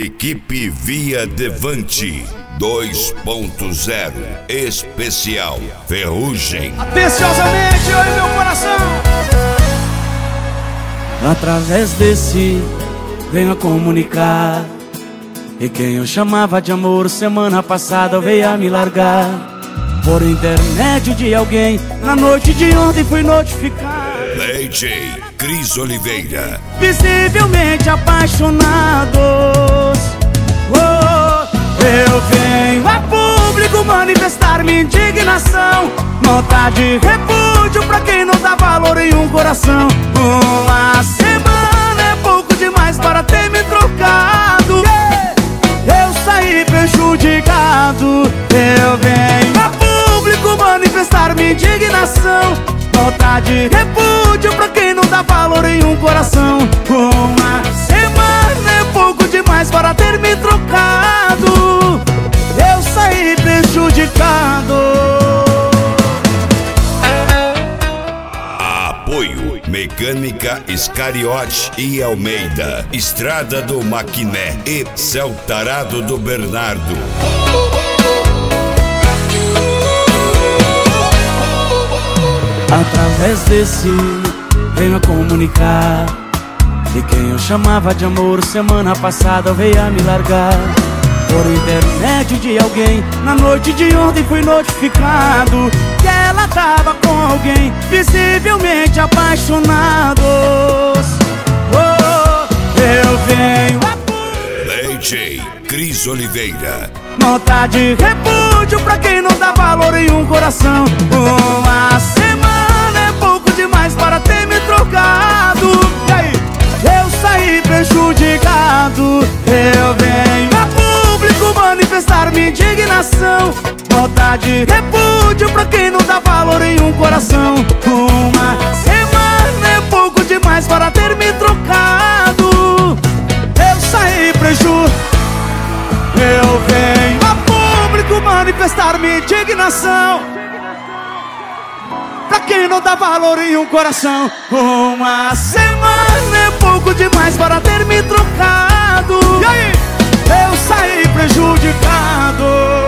Equipe Via Devante 2.0 Especial Ferrugem. Atenciosamente, oi meu coração. Através desse venho a comunicar, e quem eu chamava de amor semana passada veio a me largar. Por intermédio de alguém, na noite de ontem fui notificar. DJ Cris Oliveira. Visivelmente apaixonados, eu venho a público manifestar minha indignação. Nota de repúdio pra quem não dá valor em um coração. Uma semana é pouco demais para ter me trocado. Eu saí prejudicado. Eu venho a público manifestar minha indignação. Nota de repúdio pra quem não dá valor em um coração. Uma semana é pouco demais para ter me trocado. Eu saí prejudicado. Apoio Mecânica Iscariote e Almeida, Estrada do Maquiné e Celtarado do Bernardo. Através desse venho a comunicar, e quem eu chamava de amor semana passada veio a me largar. Por intermédio de alguém, na noite de ontem fui notificado que ela tava com alguém, visivelmente apaixonados. Eu venho a DJ Cris Oliveira. nota de repúdio pra quem não dá valor em um coração. Uma semana é pouco demais para ter me trocado. E aí? Eu saí prejudicado. Eu venho a público manifestar minha indignação. Nota de repúdio pra quem não dá valor em um coração. Uma semana é pouco demais para ter me trocado. Eu saí prejudicado. Eu venho a público manifestar minha indignação. Pra quem não dá valor em um coração. Uma semana é pouco demais para ter me trocado. E aí? Eu saí prejudicado.